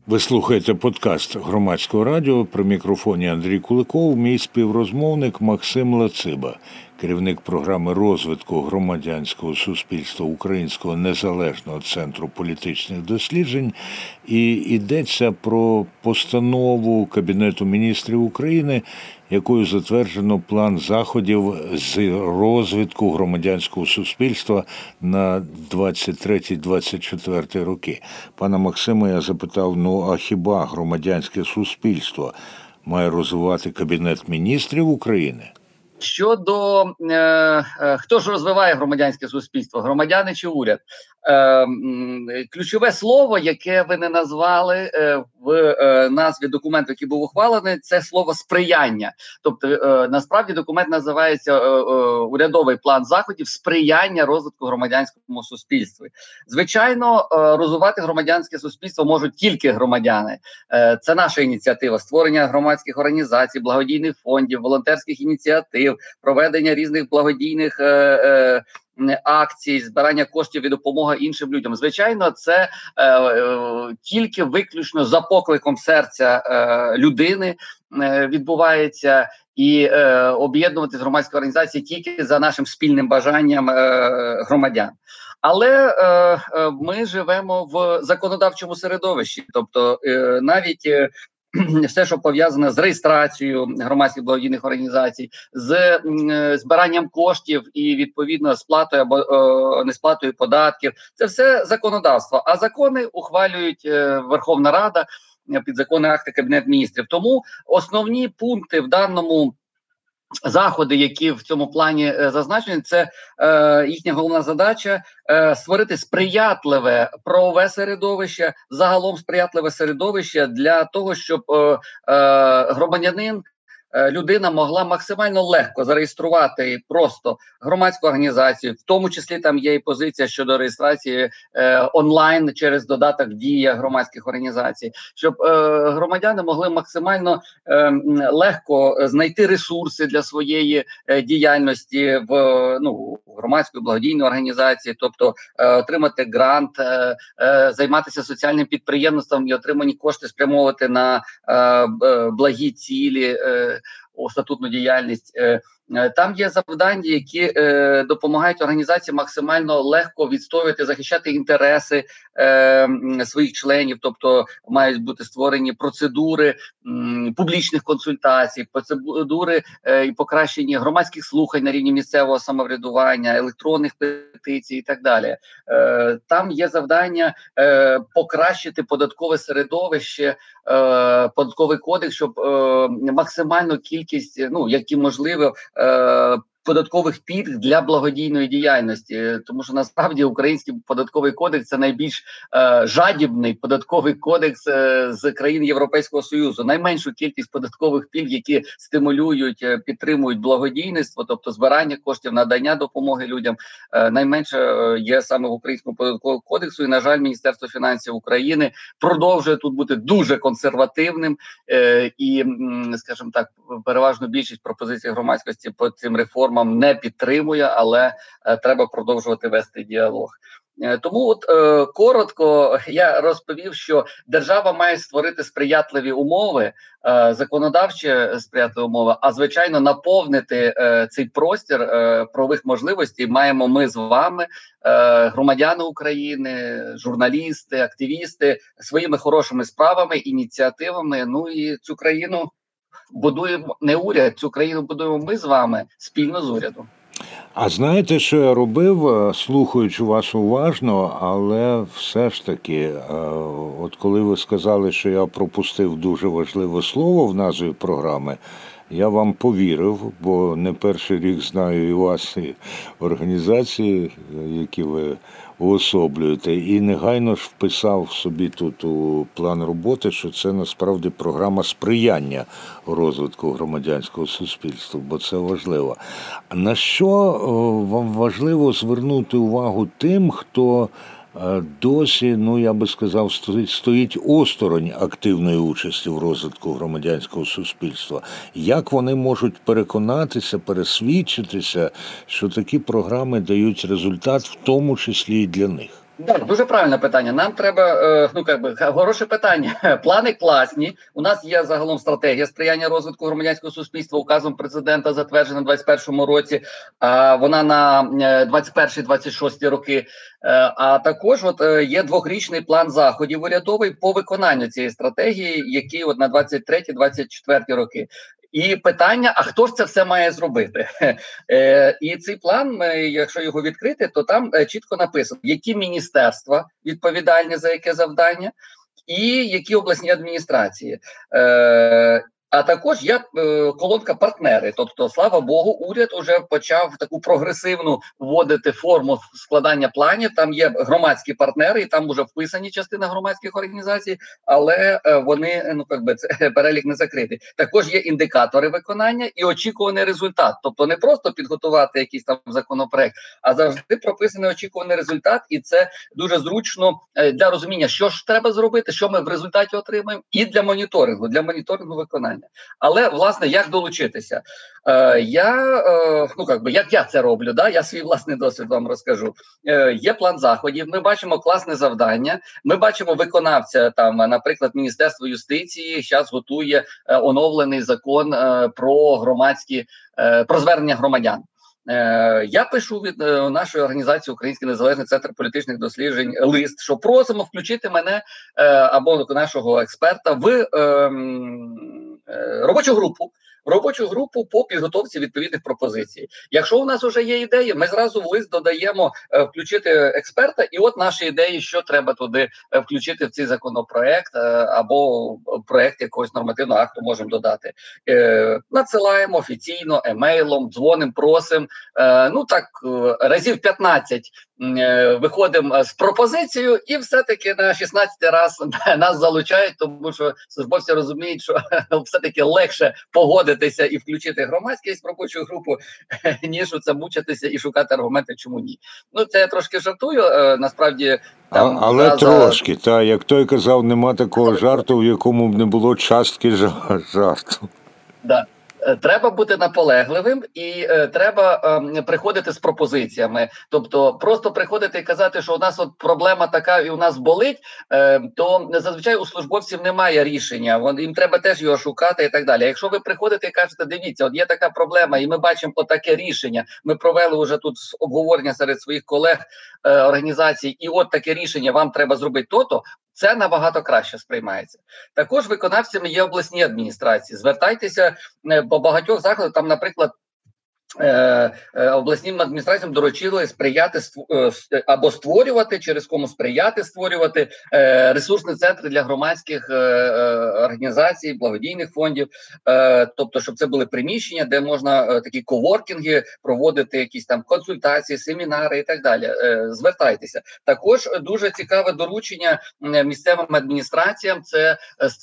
Ви слухаєте подкаст Громадського радіо. При мікрофоні Андрій Куликов, мій співрозмовник Максим Лациба, керівник програми розвитку громадянського суспільства Українського незалежного центру політичних досліджень. І йдеться про постанову Кабінету міністрів України, якою затверджено план заходів з розвитку громадянського суспільства на 23-24 роки. Пана Максима я запитав, а хіба громадянське суспільство має розвивати Кабінет міністрів України? Щодо хто ж розвиває громадянське суспільство, громадяни чи уряд? Ключове слово, яке ви не назвали в назві документу, який був ухвалений, це слово сприяння. Тобто, насправді документ називається урядовий план заходів сприяння розвитку громадянському суспільстві. Звичайно, розвивати громадянське суспільство можуть тільки громадяни. Це наша ініціатива створення громадських організацій, благодійних фондів, волонтерських ініціатив, проведення різних благодійних акцій, збирання коштів і допомога іншим людям. Звичайно, це тільки виключно за покликом серця людини відбувається, і об'єднувати громадські організації тільки за нашим спільним бажанням громадян. Але ми живемо в законодавчому середовищі, тобто навіть все, що пов'язане з реєстрацією громадських благодійних організацій, з збиранням коштів і, відповідно, сплатою або несплатою податків, це все законодавство. А закони ухвалюють Верховна Рада, підзаконні акти Кабінет міністрів. Тому основні пункти в даному заходи, які в цьому плані зазначені, це їхня головна задача створити сприятливе правове середовище, загалом сприятливе середовище для того, щоб громадянин, людина могла максимально легко зареєструвати просто громадську організацію, в тому числі там є і позиція щодо реєстрації онлайн через додаток «Дія» громадських організацій, щоб громадяни могли максимально легко знайти ресурси для своєї діяльності в громадської благодійної організації, тобто отримати грант, займатися соціальним підприємництвом і отримані кошти спрямовувати на благі цілі, у статутну діяльність. Там є завдання, які допомагають організації максимально легко відстоювати, захищати інтереси своїх членів, тобто мають бути створені процедури публічних консультацій, процедури і покращення громадських слухань на рівні місцевого самоврядування, електронних петицій і так далі. Там є завдання покращити податкове середовище, податковий кодекс, щоб максимальну кількість, які можливо, податкових пільг для благодійної діяльності, тому що насправді український податковий кодекс – це найбільш жадібний податковий кодекс з країн Європейського Союзу. Найменшу кількість податкових пільг, які стимулюють, підтримують благодійництво, тобто збирання коштів, надання допомоги людям, найменше є саме в українському податковому кодексу. І, на жаль, Міністерство фінансів України продовжує тут бути дуже консервативним і, скажімо так, переважно більшість пропозицій громадськості по цим реформам не підтримує, але треба продовжувати вести діалог. Тому коротко я розповів, що держава має створити сприятливі умови, законодавчі сприятливі умови, а звичайно наповнити цей простір правових можливостей маємо ми з вами, громадяни України, журналісти, активісти, своїми хорошими справами, ініціативами. І цю країну будуємо не уряд, цю країну будуємо ми з вами спільно з урядом. А знаєте, що я робив, слухаючи вас уважно, але все ж таки, от коли ви сказали, що я пропустив дуже важливе слово в назві програми, я вам повірив, бо не перший рік знаю і вас, і організації, які ви уособлюєте, і негайно ж вписав собі тут у план роботи, що це насправді програма сприяння розвитку громадянського суспільства, бо це важливо. На що вам важливо звернути увагу тим, хто досі, я би сказав, стоїть осторонь активної участі в розвитку громадянського суспільства? Як вони можуть переконатися, пересвідчитися, що такі програми дають результат, в тому числі і для них? Да, дуже правильне питання. Нам треба, хороше питання. Плани класні. У нас є загалом стратегія сприяння розвитку громадянського суспільства указом президента, затверджена в 2021 році. Вона на 21-26 роки. А також є двохрічний план заходів урядовий по виконанню цієї стратегії, який на 23-24 роки. І питання: а хто ж це все має зробити? І цей план, якщо його відкрити, то там чітко написано, які міністерства відповідальні за яке завдання, і які обласні адміністрації. А також є колонка партнери. Тобто, слава Богу, уряд уже почав таку прогресивну вводити форму складання планів. Там є громадські партнери, і там вже вписані частина громадських організацій, але вони, це перелік не закритий. Також є індикатори виконання і очікуваний результат. Тобто не просто підготувати якийсь там законопроект, а завжди прописаний очікуваний результат, і це дуже зручно для розуміння, що ж треба зробити, що ми в результаті отримаємо, і для моніторингу виконання. Але, власне, як долучитися? Як я це роблю, я свій власний досвід вам розкажу. Є план заходів, ми бачимо класне завдання, ми бачимо виконавця, там, наприклад, Міністерство юстиції зараз готує оновлений закон про звернення громадян. Я пишу від нашої організації Український незалежний центр політичних досліджень лист, що просимо включити мене або нашого експерта в робочу групу по підготовці відповідних пропозицій. Якщо у нас вже є ідеї, ми зразу в лист додаємо включити експерта, і от наші ідеї, що треба туди включити в цей законопроект або проект якогось нормативного акту можемо додати. Надсилаємо офіційно, емейлом, дзвонимо, просимо. Разів 15 виходимо з пропозицією, і все-таки на 16-й раз нас залучають, тому що службовці розуміють, що все-таки легше погодитися і включити громадськість в робочу групу, ніж це мучитися і шукати аргументи, чому ні. Це я трошки жартую, насправді. Але трошки, як той казав, нема такого жарту, в якому б не було частки жарту. Да. Треба бути наполегливим і треба приходити з пропозиціями. Тобто просто приходити і казати, що у нас проблема така і у нас болить, то зазвичай у службовців немає рішення. Їм треба теж його шукати і так далі. Якщо ви приходите і кажете, дивіться, є така проблема і ми бачимо таке рішення, ми провели вже тут обговорення серед своїх колег організацій, і таке рішення вам треба зробити то-то, це набагато краще сприймається. Також виконавцями є обласні адміністрації. Звертайтеся по багатьох закладах, там, наприклад, обласним адміністраціям доручили сприяти або створювати, через кому сприяти створювати ресурсні центри для громадських організацій, благодійних фондів, тобто, щоб це були приміщення, де можна такі коворкінги проводити, якісь там консультації, семінари і так далі. Звертайтеся. Також дуже цікаве доручення місцевим адміністраціям, це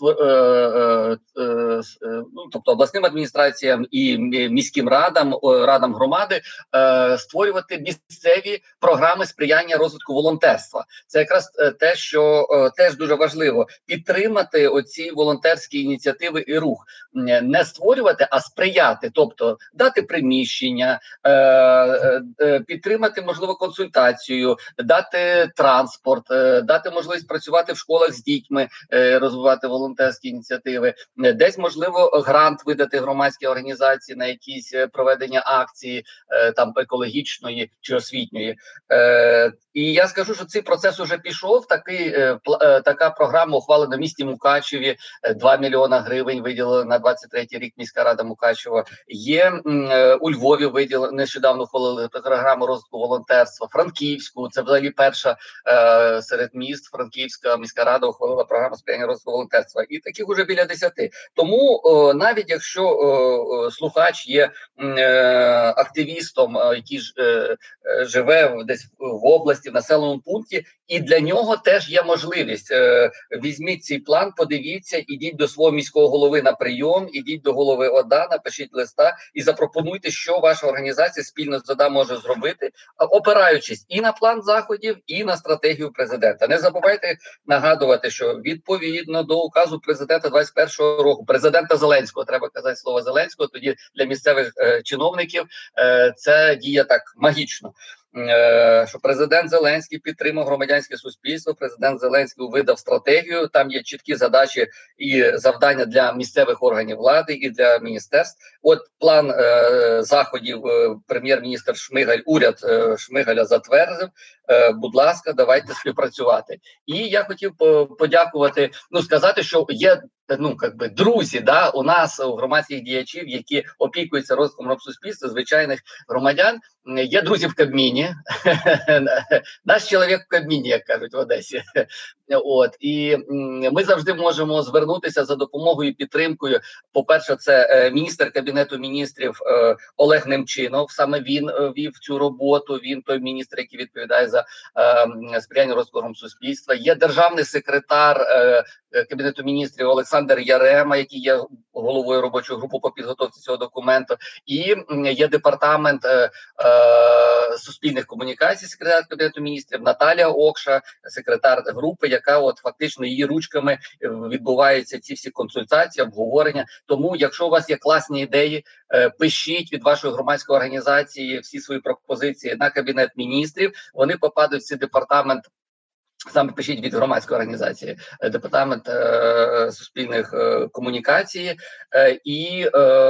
тобто обласним адміністраціям і міським радам громади створювати місцеві програми сприяння розвитку волонтерства. Це якраз те, що теж дуже важливо – підтримати оці волонтерські ініціативи і рух. Не створювати, а сприяти, тобто дати приміщення, підтримати, можливо, консультацію, дати транспорт, дати можливість працювати в школах з дітьми, розвивати волонтерські ініціативи, десь, можливо, грант видати громадській організації на якісь проведення акції там екологічної чи освітньої. І я скажу, що цей процес уже пішов. Така програма ухвалена в місті Мукачеві, 2 мільйона гривень виділили на 23-й рік міська рада Мукачева. Є у Львові нещодавно ухвалили програму розвитку волонтерства. Франківську, це взагалі перша серед міст, Франківська міська рада ухвалила програму сприяння розвитку волонтерства. І таких уже біля 10. Тому навіть якщо слухач є активістом, який живе десь в області, в населеному пункті, і для нього теж є можливість. Візьміть цей план, подивіться, ідіть до свого міського голови на прийом, ідіть до голови ОДА, напишіть листа і запропонуйте, що ваша організація спільно з ОДА може зробити, опираючись і на план заходів, і на стратегію президента. Не забувайте нагадувати, що відповідно до указу президента 21-го року, президента Зеленського, треба казати слово Зеленського, тоді для місцевих чиновників це діє так магічно. що президент Зеленський підтримав громадянське суспільство, президент Зеленський видав стратегію, там є чіткі задачі і завдання для місцевих органів влади і для міністерств. От план заходів прем'єр-міністр Шмигаль, уряд Шмигаля затвердив. Будь ласка, давайте співпрацювати. І я хотів подякувати, сказати, що є друзі, у нас, у громадських діячів, які опікуються розвитком суспільства, звичайних громадян, є друзі в Кабміні. Наш чоловік в Кабміні, як кажуть в Одесі. І ми завжди можемо звернутися за допомогою і підтримкою. По-перше, це міністр Кабінету міністрів Олег Немчинов. Саме він вів цю роботу, він той міністр, який відповідає за сприяння розвитку суспільства. Є державний секретар Кабінету міністрів Олександр Ярема, який є головою робочої групи по підготовці цього документу. І є департамент суспільних комунікацій, секретар Кабінету міністрів Наталія Окша, секретар групи, яка фактично її ручками відбуваються ці всі консультації, обговорення. Тому, якщо у вас є класні ідеї, пишіть від вашої громадської організації всі свої пропозиції на Кабінет міністрів. Вони попадуть в цей департамент. Саме пишіть від громадської організації, департамент суспільних комунікацій, і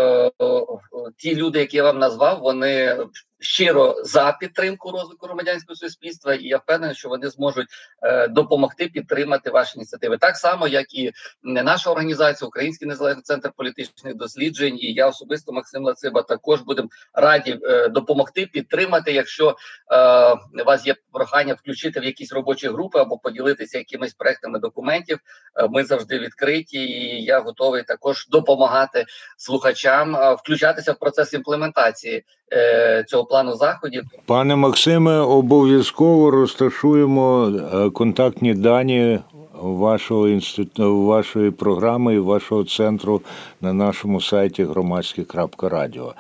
ті люди, які я вам назвав, вони щиро за підтримку розвитку громадянського суспільства, і я впевнений, що вони зможуть допомогти підтримати ваші ініціативи. Так само, як і наша організація, Український незалежний центр політичних досліджень, і я особисто, Максим Лациба, також будемо раді допомогти, підтримати, якщо у вас є прохання включити в якісь робочі групи або поділитися якимись проектами документів. Ми завжди відкриті, і я готовий також допомагати слухачам включатися в процес імплементації цього плану заходів. Пане Максиме, обов'язково розташуємо контактні дані вашого інституту, вашої програми і вашого центру на нашому сайті громадське.радіо.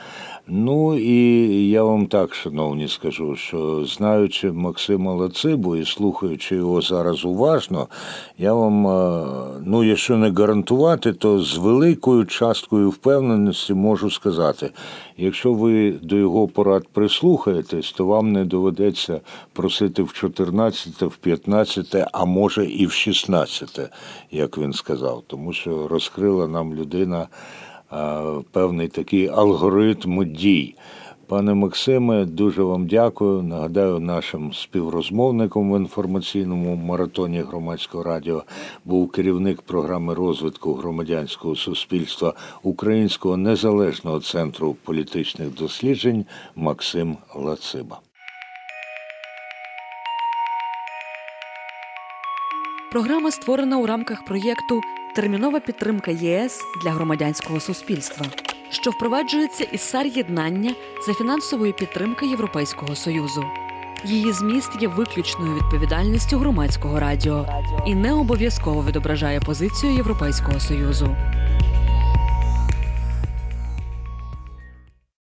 І я вам так, шановні, скажу, що знаючи Максима Лацибу і слухаючи його зараз уважно, я вам, якщо не гарантувати, то з великою часткою впевненості можу сказати, якщо ви до його порад прислухаєтесь, то вам не доведеться просити в 14, в 15, а може і в 16, як він сказав, тому що розкрила нам людина певний такий алгоритм дій. Пане Максиме, дуже вам дякую. Нагадаю, нашим співрозмовником в інформаційному маратоні Громадського радіо був керівник програми розвитку громадянського суспільства Українського незалежного центру політичних досліджень Максим Лациба. Програма створена у рамках проєкту «Термінова підтримка ЄС для громадянського суспільства», що впроваджується із САР-єднання за фінансової підтримки Європейського Союзу. Її зміст є виключною відповідальністю Громадського радіо і не обов'язково відображає позицію Європейського Союзу.